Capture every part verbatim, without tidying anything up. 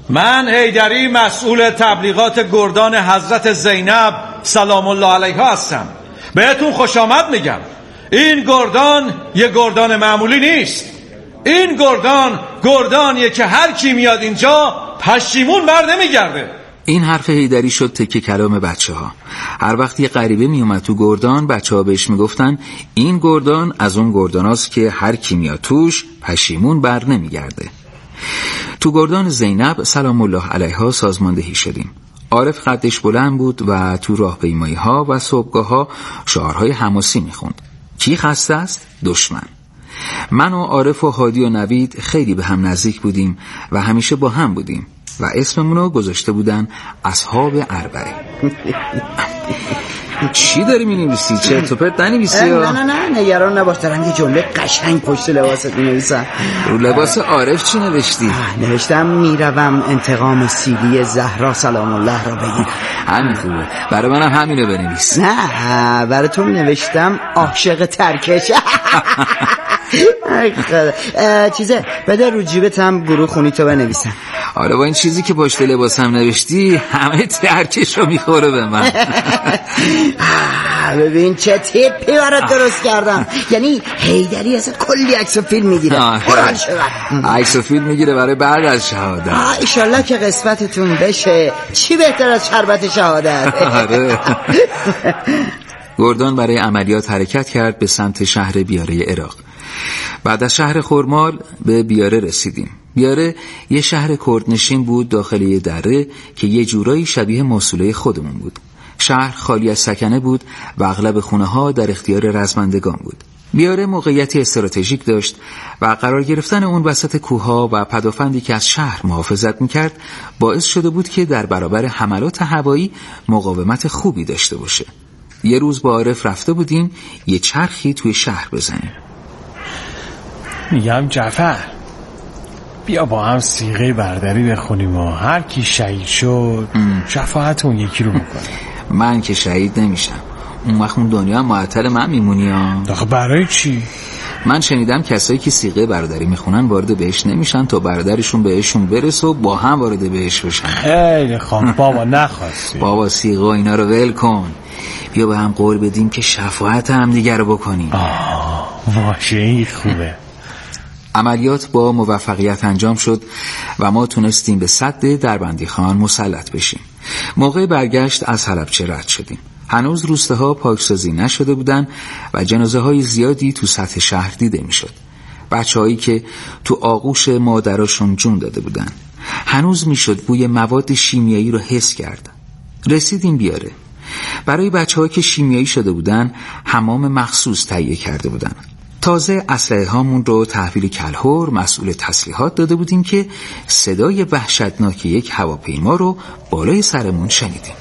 من حیدری مسئول تبلیغات گردان حضرت زینب سلام الله علیها هستم. بهتون خوش آمد میگم. این گردان یه گردان معمولی نیست. این گردان گردانیه که هر کی میاد اینجا پشیمون بر نمیگرده. این حرف حیدری شد تکه کلام بچه ها. هر وقت یه غریبه می اومد تو گردان، بچه ها بهش میگفتن این گردان از اون گردان هاست که هر کی میاد توش پشیمون بر نمیگرده. تو گردان زینب سلام الله علیها سازماندهی شدیم. عارف قدش بلند بود و تو راهپیمایی ها و صبحگاه ها شعارهای حماسی میخوند. کی خسته است؟ دشمن. من و عارف و هادی و نوید خیلی به هم نزدیک بودیم و همیشه با هم بودیم و اسممونو گذاشته بودن اصحاب اربعه. چی داری می‌نویسی؟ چرت و پرت ننویسی؟ نه نه نه نگران نباش، دارم یه جمله قشنگ پشت لباست می‌نویسم. رو لباس عارف چی نوشتی؟ نوشتم میروم انتقام سیلی زهرا سلام الله را بگیرم. همین خوبه. برای منم همینو بنویس. نه برای تو نوشتم عاشق ترکش. چیزه بده رو جیبتم گروه خونی تو بنویسم. آره با این چیزی که پشت لباسم نوشتی همه ترکش رو میخوره به من. ببین چه تیپی برات درست کردم. یعنی حیدری اصلا کلی عکس و فیلم میگیره. قرآن شود عکس و فیلم میگیره برای بعد از شهادت. ایشالله که قسمتتون بشه. چی بهتر از شربت شهادت. آره. گردان برای عملیات حرکت کرد به سمت شهر بیاره عراق. بعد از شهر خرمال به بیاره رسیدیم. بیاره یه شهر کردنشین بود داخل یه دره که یه جورایی شبیه موصوله خودمون بود. شهر خالی از سکنه بود و اغلب خونه ها در اختیار رزمندگان بود. بیاره موقعیتی استراتژیک داشت و قرار گرفتن اون وسط کوهها و پدافندی که از شهر محافظت میکرد باعث شده بود که در برابر حملات هوایی مقاومت خوبی داشته باشه. یه روز با عارف رفته بودیم یه چرخی توی شهر بزنیم. میگم جعفر بیا با هم صیغه بردری بخونیم و هر کی شهید شد شفاعت اون یکی رو بکنیم. من که شهید نمیشم. اون وقت اون دنیا هم معطل من میمونی ها. آخه برای چی؟ من شنیدم کسایی که صیغه برادری میخونن وارد بهش نمیشن تا برادرشون بهشون برسه و با هم وارد بهش بشن. خیلی خوب بابا نخواستی. بابا صیغه اینا رو ول کن. بیا به هم قول بدیم که شفاعت هم دیگر رو بکنیم. آه واشه خوبه. عملیات با موفقیت انجام شد و ما تونستیم به سد دربندی خان مسلط بشیم. موقع برگشت از حلبچه رد شدیم. هنوز روستاها پاکسازی نشده بودن و جنازه های زیادی تو سطح شهر دیده می شد. بچه هایی که تو آغوش مادراشون جون داده بودن. هنوز می شد بوی مواد شیمیایی رو حس کرد. رسیدیم بیاره. برای بچه هایی که شیمیایی شده بودن حمام مخصوص تهیه کرده بودن. تازه اسلحه هامون رو تحویل کلهور مسئول تسلیحات داده بودیم که صدای وحشتناک یک هواپیما رو بالای سرمون شنیدیم.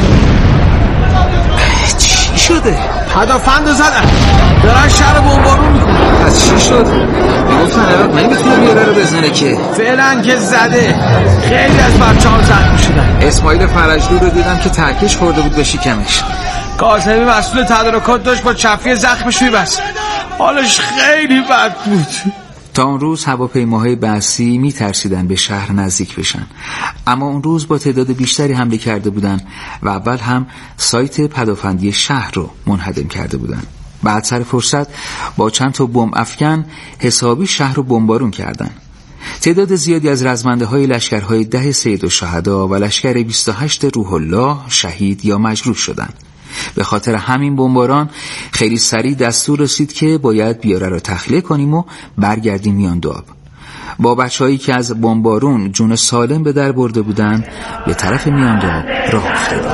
چی شده؟ پدافند زدن دارن شهر بمبارون میکنن. از چی شد؟ میگفتن عراق نمیتونه بیاره رو بزنه که. فعلا که زده. خیلی از بچه ها زخمی شدن. اسماعیل فرجلو رو دیدم که ترکش خورده بود به شکمش. کاظمی مسئول تدارکات داشت با چفی زخمش میبست. حالش خیلی بد بود. تا اون روز هواپیماهای بحثی میترسیدن به شهر نزدیک بشن، اما اون روز با تعداد بیشتری حمله کرده بودن و اول هم سایت پدافندی شهر رو منهدم کرده بودن. بعد سر فرصت با چند تا بمب افکن حسابی شهر رو بمبارون کردن. تعداد زیادی از رزمنده های لشکرهای ده سید الشهدا و لشکر بیست و هشت روح الله شهید یا مجروح شدند. به خاطر همین بمباران خیلی سریع دستور رسید که باید بیاره رو تخلیه کنیم و برگردیم میان دو آب. با بچه‌هایی که از بمبارون جون سالم به در برده بودند به طرف میان دو آب راه افتادیم.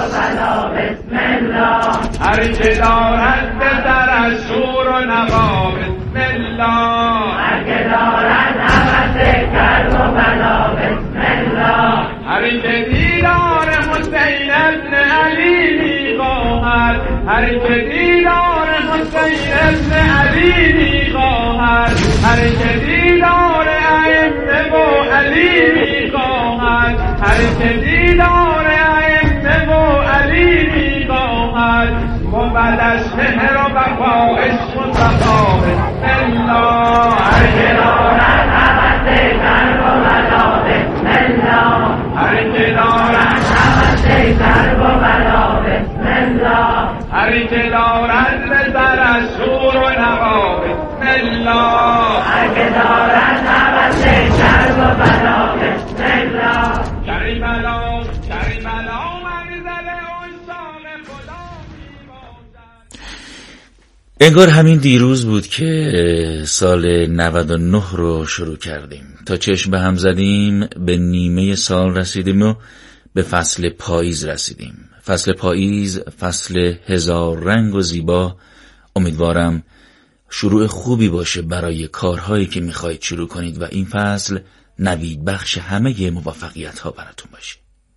هر که دارد به در شور و نوا بسم الله، هر که دارد نفس کرد و بلا بسم الله، هر که دیدار حسین ابن علی میخواهد، هر که دیدار حسین ابن علی میخواهد، هر که دیدار ائمه و علی میخواهد، هر که دیدار ائمه و علی میخواهد، مبدش مهر و وفا عشق و صفا بسم الله، هر که دارد نفس کرد و بلا بسم الله. هری که دارد به سرش شور و نوا بسم الله هر که دارد نوست کرب و بلا بسم الله کریم الله کریم الله منزل عشاق خدا انگار همین دیروز بود که سال نود و نه رو شروع کردیم. تا چشم به هم زدیم به نیمه سال رسیدیم و به فصل پاییز رسیدیم. فصل پاییز، فصل هزار رنگ و زیبا. امیدوارم شروع خوبی باشه برای کارهایی که میخواید شروع کنید و این فصل نوید بخش همه موفقیت ها براتون باشه.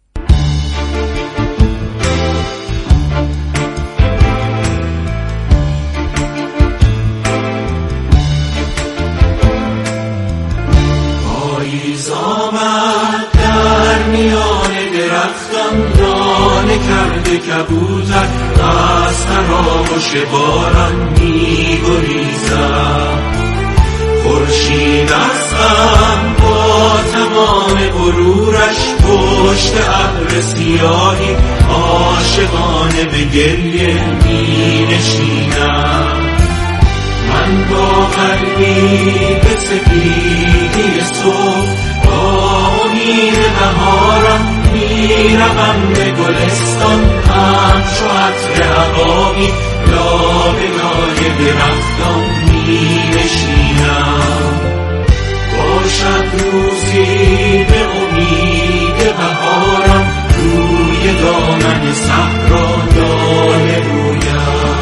پاییز آمد در میان درختان، دانه کرده کبوتر از تراوش باران می گریزد. خورشید از غم با تمام غرورش پشت ابر سیاهی عاشقانه به گریه می نشیند. من با قلبی به سپیدی صبح با امید بهارم میروم به گلستان، همچو عطر عقابی لابلای درختان می نشینم. باشد روزی به امید بهارم روی دامن صحرا دانه رویم.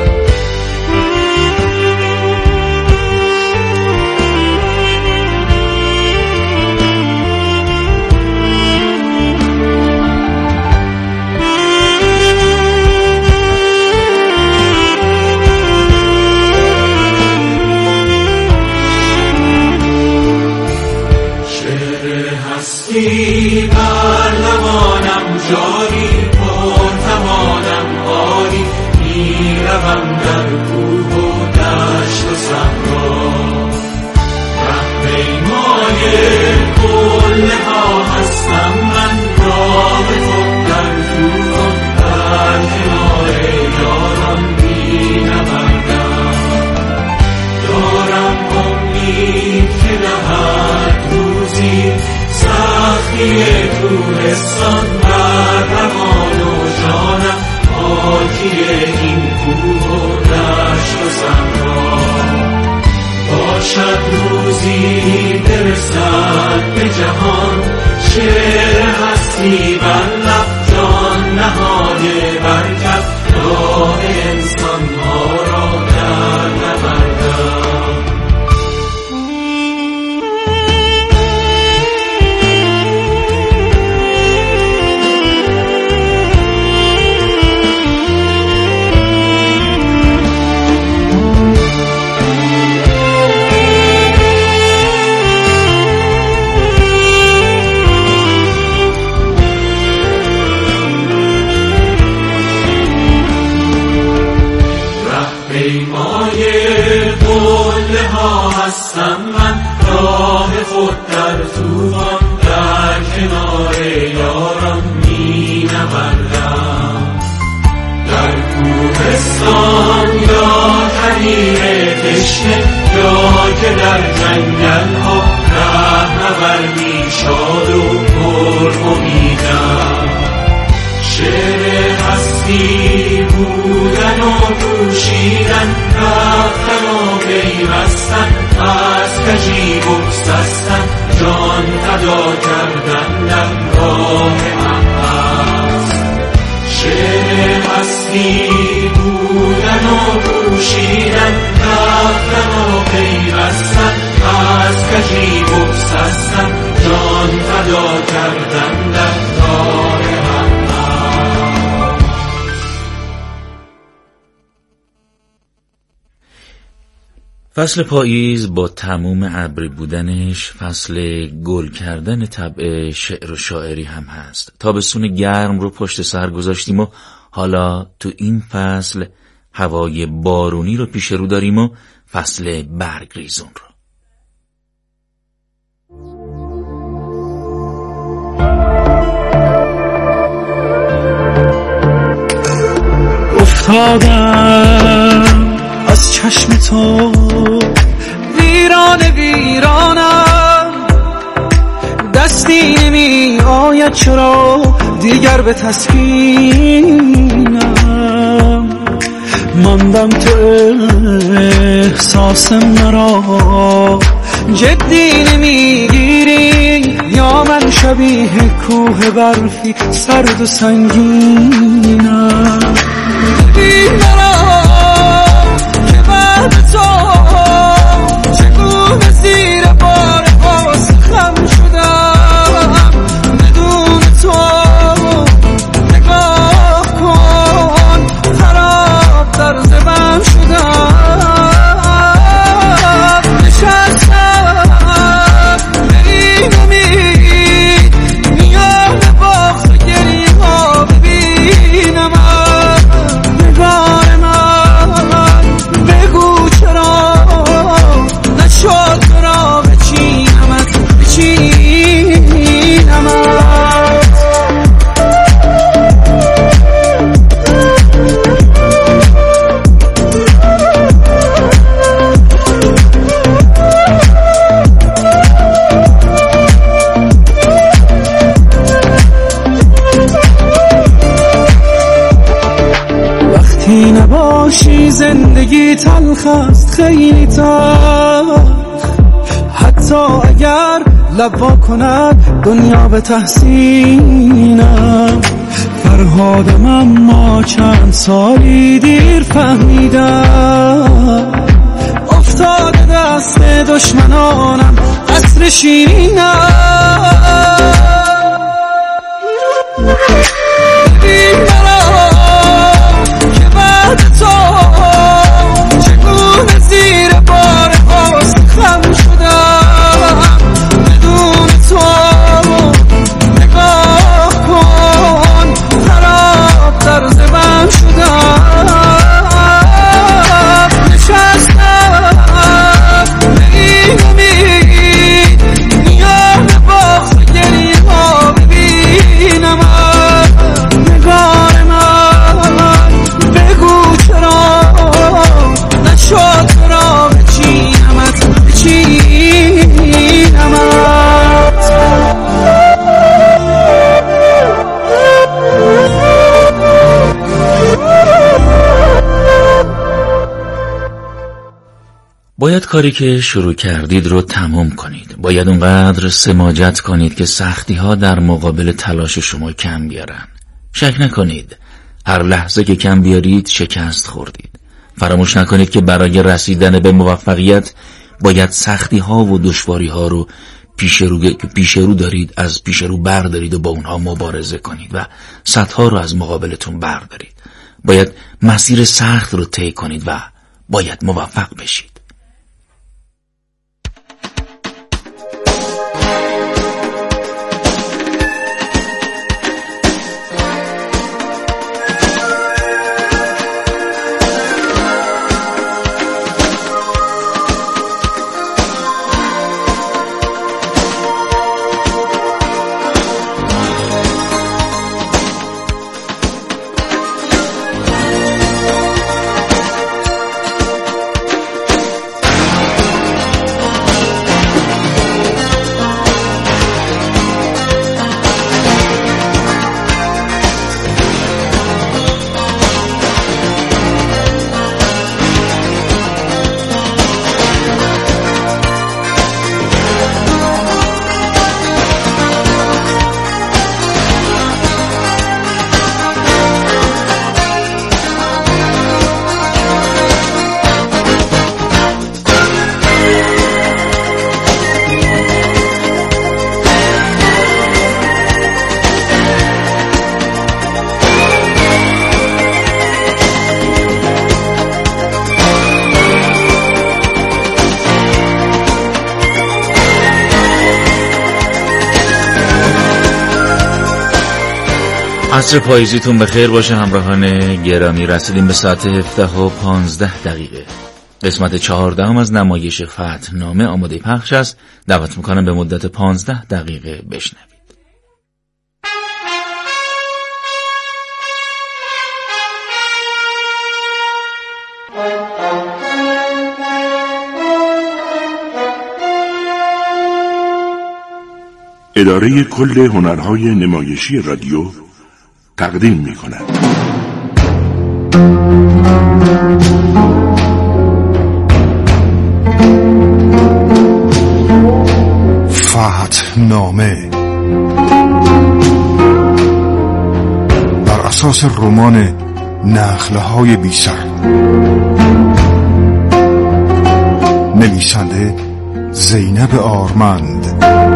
بر لبانم جاری پرتمانم آری، میروم در کوه و دشت و صحرا. رهپیمای قله ها هستم من، راه خود در طوفان در کنار یاران مینوردم. دارم امید که دهد روزی سختی کوهستان بر روان و جانم، پاکی این کوه و دشت و صحرا. باشد روزی برسد به جهان شعر هستی بر لب، جان نهاده بر کف راه انسان ها را در نوردم. پیمای قله ها هستم من، راه خود در طوفان در کنار یاران می نوردم. در کوهستان یا تنیر تشنه، یا که در جنگل ها رهنوردی شاد و پر امیدم. شعر هستی بودن و پوشیدن، رفتن و پیوستن، از کجی بگسستن، جان فدا کردن در راه حق است. شعر هستی بودن و پوشیدن، رفتن و پیوستن، از کجی بگسستن، جان فدا کردن در راه حق. فصل پاییز با تموم ابری بودنش فصل گل کردن طبع شعر و شاعری هم هست. تابستون گرم رو پشت سر گذاشتیم و حالا تو این فصل هوای بارونی رو پیش رو داریم و فصل برگریزون رو. افتادم از چشم تو، ویران ویرانم، دستی نمی آید چرا دیگر به تسکینم. ماندم تو احساس مرا جدی نمیگیری، یا من شبیه کوه برفی سرد و سنگینم. ببین مرا که بعد تو چگونه زیر بار غصه خم شدم. بدون تو نگاه کن خراب در زبان شدم. نشستم به این امید میان باخت و گریه ها ببینم نگار من. بگو چرا نشد تو را بچینمت بچینمت. وقتی نباشی زندگی تلخ است، خیلی تلخ. حتی اگر لب کند دنیا به تحسینم. فرهادم اما چند سالی دیر فهمیدم، افتاده دست دشمنانم قصر شیرینم. ببین مرا که بعد تو چگونه زیر بار غصه خم شدم. بدون تو نگاه کن خراب در زبان شدم. نشستم به این امید میان باخت و گریه ها ببینم نگار من. بگو چرا نشد تو را بچینمت بچینمت. باید کاری که شروع کردید رو تمام کنید. باید اونقدر سماجت کنید که سختی ها در مقابل تلاش شما کم بیارن. شک نکنید هر لحظه که کم بیارید شکست خوردید. فراموش نکنید که برای رسیدن به موفقیت باید سختی ها و دشواری ها رو پیش رو پیش رو دارید از پیش رو بردارید و با اونها مبارزه کنید و سطح‌ها رو از مقابلتون بردارید. باید مسیر سخت رو طی کنید و باید موفق بشید. عصر پاییزیتون بخیر باشه همراهان گرامی. رسیدیم به ساعت هفده و پانزده دقیقه. قسمت چهاردهم از نمایش فتحنامه آماده پخش است. دعوت میکنم به مدت پانزده دقیقه بشنوید. اداره کل هنرهای نمایشی رادیو تقدیم می کند. فتحنامه بر اساس رمان نخله‌های بی‌سر، نویسنده زینب آرمند،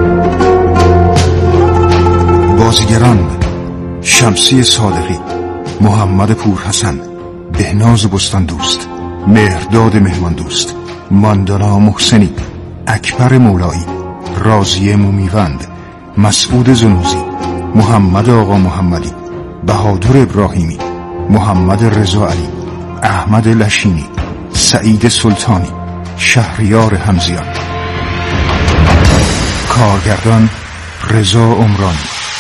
بازیگران شمسی صادقی، محمد پورحسن، بهناز بستان دوست، مهرداد مهمان دوست، ماندانا محسنی، اکبر مولایی، راضیه مومیوند، مسعود زنوزی، محمد آقا محمدی، بهادر ابراهیمی، محمد رضا علی، احمد لشینی، سعید سلطانی، شهریار حمزیان. کارگردان رضا عمرانی،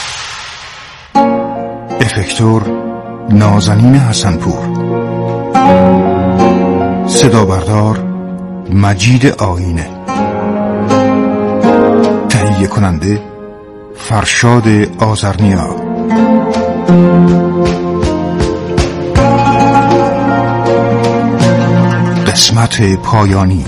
افکتور نازنین حسنپور، صدا بردار مجید آینه، تهیه کننده فرشاد آذرنیا. قسمت پایانی.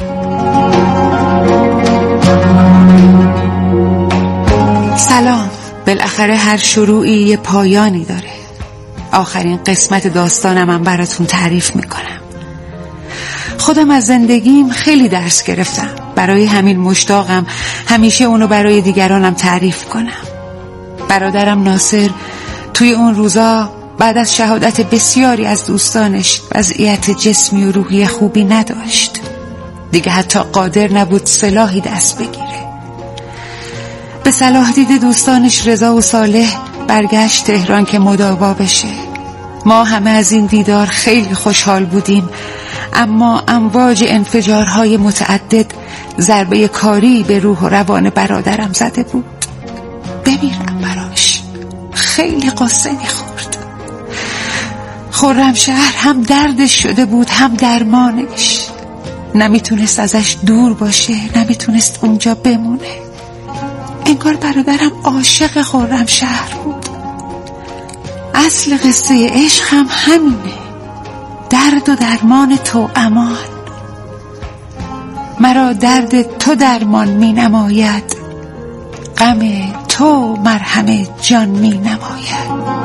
سلام. بالاخره هر شروعی یه پایانی داره. آخرین قسمت داستانم هم براتون تعریف میکنم. خودم از زندگیم خیلی درس گرفتم. برای همین مشتاقم همیشه اونو برای دیگرانم تعریف کنم. برادرم ناصر توی اون روزا بعد از شهادت بسیاری از دوستانش وضعیت جسمی و روحی خوبی نداشت. دیگه حتی قادر نبود سلاحی دست بگیره. به صلاح دید دوستانش رضا و صالح برگشت تهران که مداوا بشه. ما همه از این دیدار خیلی خوشحال بودیم، اما امواج انفجارهای متعدد ضربه کاری به روح و روان برادرم زده بود. بمیرم براش. خیلی قصه می‌خورد. خرمشهر هم دردش شده بود هم درمانش. نمیتونست ازش دور باشه، نمیتونست اونجا بمونه. انگار برادرم عاشق خرمشهر بود. اصل قصه عشق هم همینه، درد و درمان تو امان. مرا درد تو درمان می نماید، غم تو مرهم جان می نماید.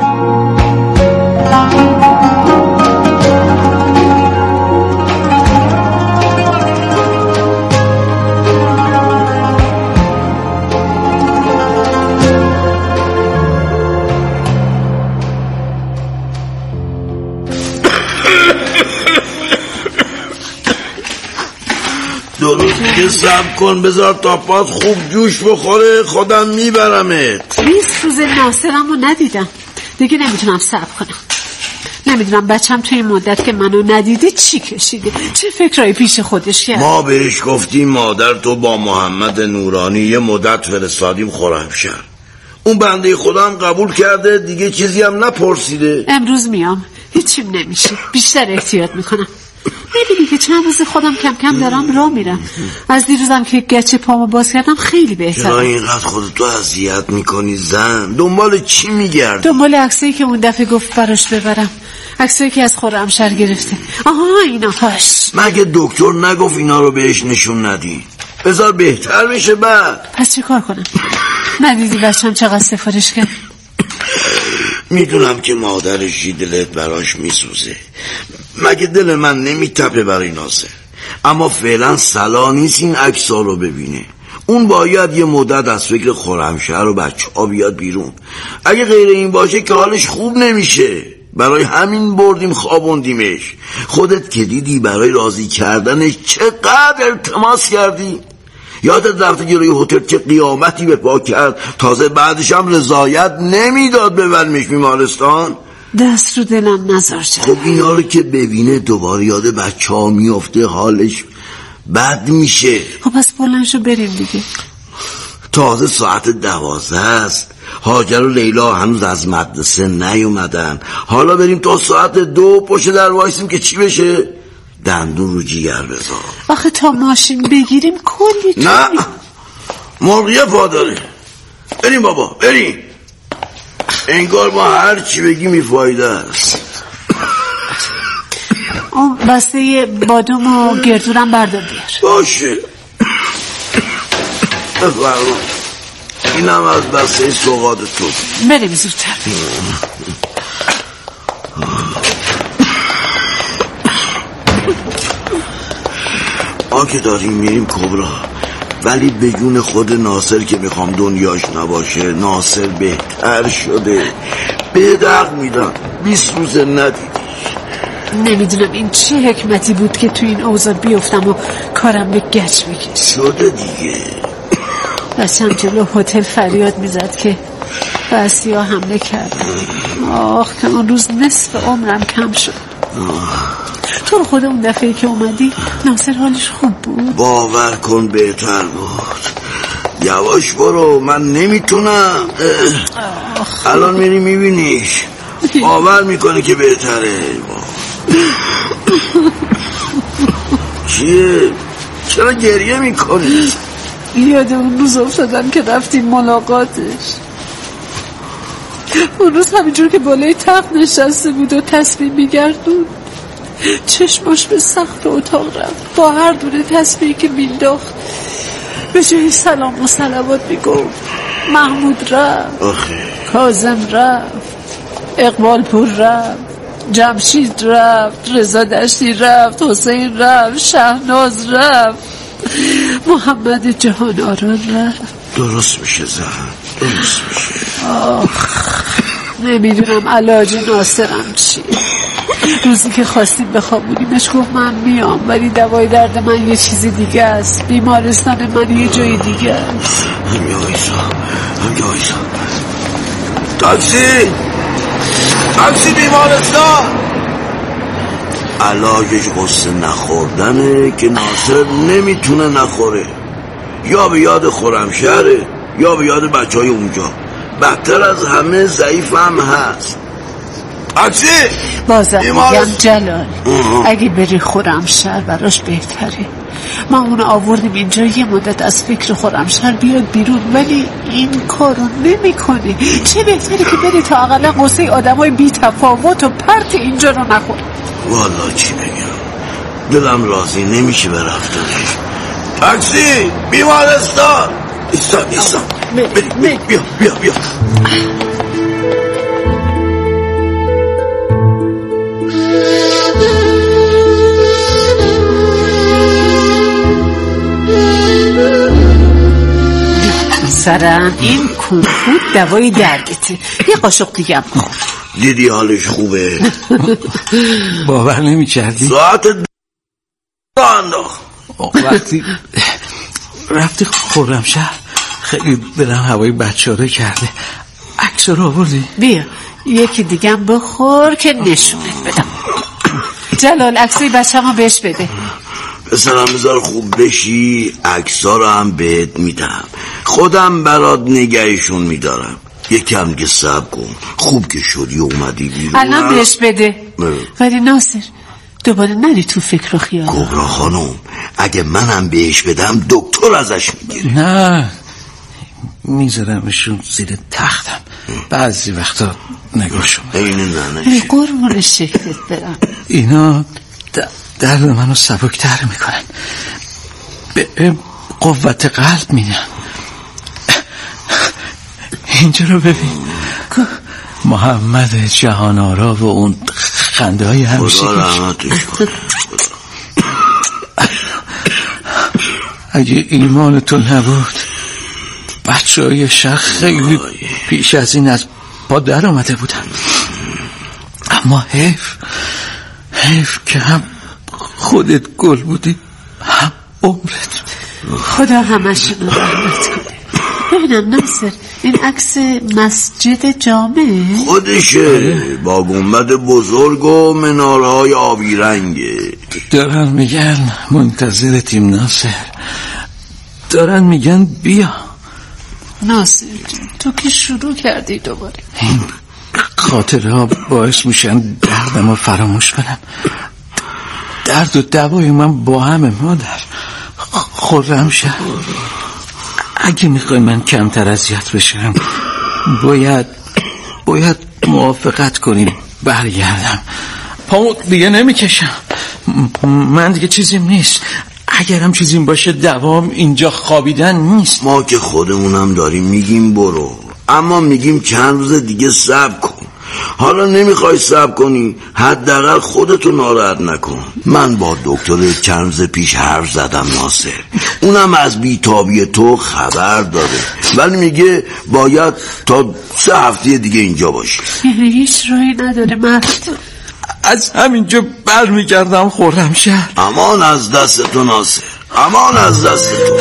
درست دیگه صبر کن، بذار تا پات خوب جوش بخوره، خودم میبرمت. بیست روز ناصرمو ندیدم، دیگه نمیتونم صبر کنم. نمیدونم بچم توی این مدت که منو ندیده چی کشیده، چه فکرایی پیش خودش کرد. ما بهش گفتیم مادر تو با محمد نورانی یه مدت فرستادیم خرمشهر. اون بنده خدا هم قبول کرده، دیگه چیزی هم نپرسیده. امروز میام، هیچیم نمیشه، بیشتر احتیاط میکنم. میبینی که چند روز خودم کم کم دارم راه میرم. از دیروزم که گچه پامو باز کردم خیلی بهتره. چرا اینقدر خودتو اذیت میکنی زن؟ دنبال چی میگردی؟ دنبال عکسایی که اون دفعه گفت براش ببرم، عکسایی که از خرمشهر گرفته. آها اینا هاش. مگه دکتر نگفت اینا رو بهش نشون ندی؟ بذار بهتر بشه بعد. پس چه کار کنم؟ ندیدی بچم چقدر سفارش کرد؟ میدونم که مادرشی دلت براش میسوزه، مگه دل من نمیتپه برای ناصر، اما فعلا صلاح نیست این عکس‌ها رو ببینه. اون باید یه مدت از فکر خرمشهر و بچه ها بیاد بیرون. اگه غیر این باشه که حالش خوب نمیشه. برای همین بردیم خوابوندیمش. خودت که دیدی برای راضی کردنش چقدر التماس کردی. یادت رفته جلوی هتل چه قیامتی به پا کرد، تازه بعدش هم رضایت نمیداد ببرمش بیمارستان. دست رو دلم نذار جان. خب اینا رو که ببینه دوباره یاد بچه ها میفته، حالش بد میشه. خب پس بلند شو بریم دیگه. تازه ساعت دوازده است. هاجر و لیلا هنوز از مدرسه نیومدن. حالا بریم تا ساعت دو پشت در وایسیم که چی بشه؟ دندون رو جیگر بذار. آخه تا ماشین بگیریم کلی نه مرغیه پا داره. بریم بابا بریم. انگار ما هر چی بگی میفایده است. اون بسته بادوم و گردورم بردار بیار. باشه بفرما. اینم از بسته سوغات تو. بریم زودتر. ما که داریم میریم کبرا، ولی به جون خود ناصر که میخوام دنیاش نباشه. ناصر بهتر شده. به دق میدم بیست روزه ندیدیش. نمیدونم این چه حکمتی بود که تو این اوضاع بیفتم و کارم به گچ بکش. شده دیگه. بچم جلو هتل فریاد میزد که بسیا حمله کرد. آخ که اون روز نصف عمرم کم شد. تو رو خود اون دفعه که اومدی ناصر حالش خوب بود؟ باور کن بهتر بود. یواش برو من نمیتونم. الان میری میبینیش باور میکنه که بهتره. چیه؟ چرا گریه میکنی؟ یاد اون روز افتادم که رفتیم ملاقاتش. اون روز همینجور که بالای تخت نشسته بود و تسبیح میگردون، چشماش به سقف اتاق رفت. با هر دونه تسبیحی که مینداخت به جای سلام و صلوات میگفت محمود رفت، کاظم رفت، اقبال پور رفت، جمشید رفت، رضا دشتی رفت، حسین رفت، شهناز رفت، محمد جهان آران رفت. درست میشه زن، درست میشه. آخ نمیدونم علاج ناصرم چیه. روزی که خواستیم بخوابونیمش گفت من میام، ولی دوای درد من یه چیزی دیگه است. بیمارستان من یه جای دیگه است. همیا ایسا همیا ایسا تاکسی تاکسی بیمارستان. علاجش غصه نخوردنه که ناصر نمیتونه نخوره. یا به یاد خرمشهره یا به یاد بچه های اونجا. بدتر از همه ضعیف هم هست. تاکسی بازم میگم جلال اگه بری خرمشهر براش بهتره. ما اونو آوردیم اینجا یه مدت از فکر خرمشهر بیاد بیرون، ولی این کارو نمی کنه. چه بهتره که بری تا اقلا قصه آدم های بی تفاوت و پرت اینجا رو نخور. والا چی بگم دلم راضی نمیشه به رفتنش. تاکسی بیمارستان. ایستان ایستان بیا بیا بیا بیا. سرم این کنفود دوای دردته. یه قاشق دیگه هم بخور. دیدی حالش خوبه؟ باور نمی کردی؟ ساعت انداخت. وقتی رفتی خرمشهر خیلی دلم هوای بچاره کرده. عکس رو آوردی؟ بیا یکی دیگه هم بخور که نشونت بدم. جلال عکسای بچه هم بهش بده. پسرم بذار خوب بشی عکس‌ها رو هم بهت میدم. خودم برات نگهشون میدارم. یکم که صبر کن. خوب که شدی اومدی بیرون الان بهش بده. ولی ناصر دوباره نری تو فکر و خیال. کبرا خانم اگه منم بهش بدم دکتر ازش میگیره. نه میذارمشون زیر تختم. بعضی وقتا نگاهشون اینه ننه قربون شکلت برم. اینا درد منو سبکتر میکنن. به قوت قلب میدن. اینجا رو ببین. محمد جهان آرا و اون خنده های همیشه. اگه ایمان تو نبود بچه های شخ خیلی پیش از این از پا در آمده بودن. اما حیف حیف که هم خودت گل بودی هم عمرت. خدا همشون رحمت کنه. ببینم ناصر این عکس مسجد جامع خودشه با گنبد بزرگ و منارهای آبی رنگه. دارن میگن منتظرتیم ناصر. دارن میگن بیا. ناصر تو که شروع کردی دوباره. این خاطره ها باعث میشن دردم رو فراموش کنم. درد و دوای من با همه مادر. خرمشهر اگه میخوای من کمتر اذیت بشم باید باید موافقت کنیم برگردم. پامو دیگه نمیکشم، من دیگه چیزیم نیست. اگرم چیزیم باشه دوام اینجا خوابیدن نیست. ما که خودمونم داریم میگیم برو، اما میگیم چند روز دیگه صبر کن. حالا نمیخوای صبر کنی، حداقل خودتو ناراحت نکن. من با دکتر چند روز پیش حرف زدم ناصر، اونم از بیتابی تو خبر داره، ولی میگه باید تا سه هفته دیگه اینجا باشی. یعنی هیچ راهی نداره مرد؟ از همینجا بر میگردم خرمشهر. امان از دست تو ناصر، امان از دست تو.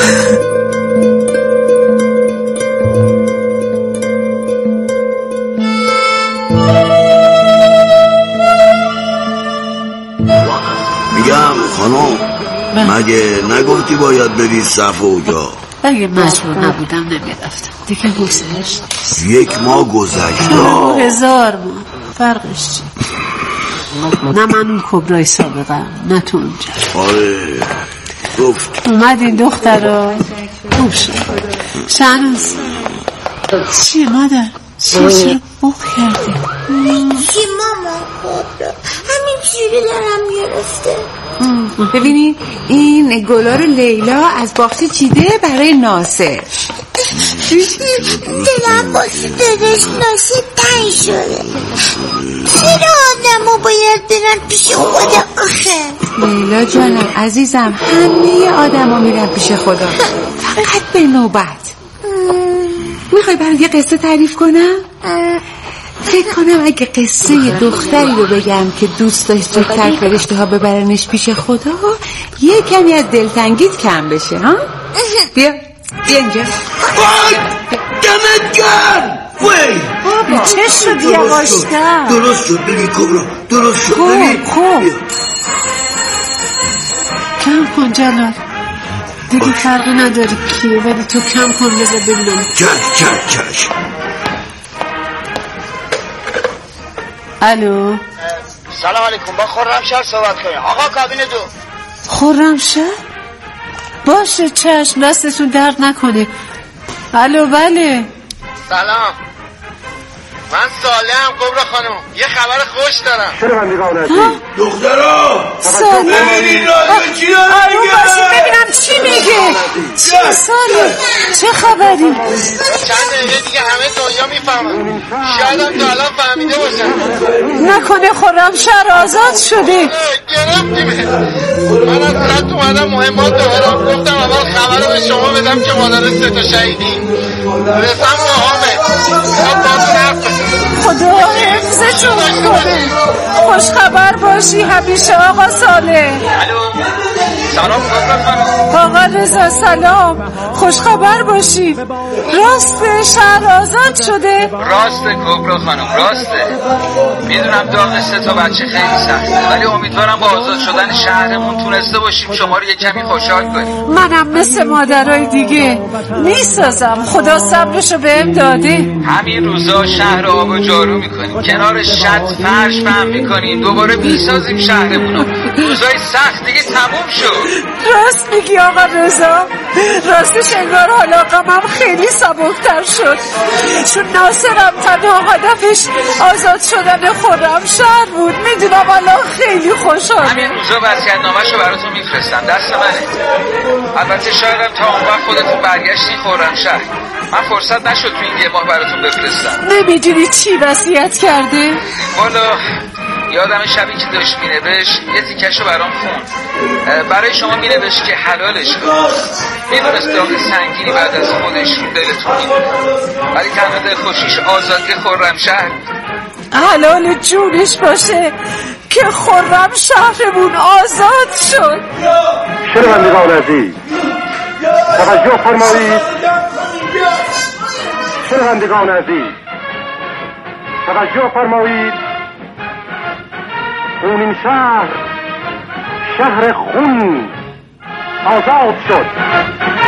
میگم خانم، مگه نگفتی باید بری صف اوجا؟ اگه مجبور نبودم نمیرفتم دیگه. حوصله‌اش نیست. یک ماه گذشته، هزار ماه، فرقش چی؟ نه من اون کبرای سابقم، نه تو اونجا. آره گفت اومدین دخترها، خوب شد. شهناز چیه مادر؟ چیه چرا بخ کردی؟ چی ماما کبرا همین جوری دارم گرفته. ببینی این گلا رو لیلا از باغچه چیده برای ناصر. دلم واسه داداش ناصر تنگ شده. چرا آدم ها باید برن پیش خدا آخه؟ لیلا جانم عزیزم، همه آدم ها میرن پیش خدا، فقط به نوبت. میخوای برای یه قصه تعریف کنم؟ فکر کنم اگه قصه دختری رو بگم که دوست داشت زودتر فرشته ها ببرنش پیش خدا یه کمی از دلتنگیت کم بشه. ها بیا بیا اینجا. دمت گرم. وی چه شد یواشتر؟ درست شد ببین کبرا، درست شد ببین. خوب کم کن جلال، دیگه فرقی نداری کیه، ولی تو کم کن بذار ببینم. چش چش چش. الو سلام علیکم، با خرمشهر صحبت کنیم. آقا کابین دو. خرمشهر؟ باشه چشم، دستتون درد نکنه. الو بله. سلام، من صالحم کبرا خانم، یه خبر خوش دارم. چرا من میگم دخترا صالح ببینین رادیو چی داره آروم باشید ببینم چی میگه. چی صالح چه خبری؟ چند دقیقه دیگه همه دنیا میفهمن، شاید هم تا الان فهمیده باشن. نکنه خرمشهر آزاد شده؟ گرفتیمه. من از خط اومدم مهمات دارم، گفتم اول خبر رو به شما بدم که مادر سه تا شهیدیم رسم مهامه. خدا حفظشون کنه. خوش خبر باشی همیشه آقا صالح. سلام آقا رضا سلام، خوش خبر باشی. راسته شهر آزاد شده؟ راسته کبرا خانم، راسته. میدونم داغ سه تا بچه خیلی سخته، ولی امیدوارم با آزاد شدن شهرمون تونسته باشیم شما رو یه کمی خوشحال کنیم. منم مثل مادرای دیگه میسازم، خدا صبرشو بهم داده. همین روزا شهر آب و جارو میکنیم، کنار شط فرش فهم میکنیم، دوباره میسازیم شهرمونو. روزای سخت دیگه تموم شد. راست میگی آقا رضا، راستش انگار حالا غمم خیلی سبکتر شد، چون ناصرم تنها هدفش آزاد شدن خرمشهر بود. میدونم الان خیلی خوشحالم. همین روزا وصیت‌نامه‌شو براتون میفرستم، دست منه. البته شایدم تا اون وقت خودتون برگشتین خرمشهر، من فرصت نشد تو این یه ماه براتون بفرستم. نمیدونی چی وصیت کرده؟ والا یادم شبی که داشت مینوشت یه تیکشو برام خوند. برای شما مینوشت که حلالش کنید. میدونست داغ سنگینی بعد از خودش رو دلتون میدونه، ولی تنها دلخوشیش آزادی خرمشهر. حلال جونش باشه که خرمشهرمون آزاد شد. شنوندگان عزیز توجه فرمایید. شنوندگان عزیز توجه فرمایید. خونین شهر، شهر خون آزاد شد.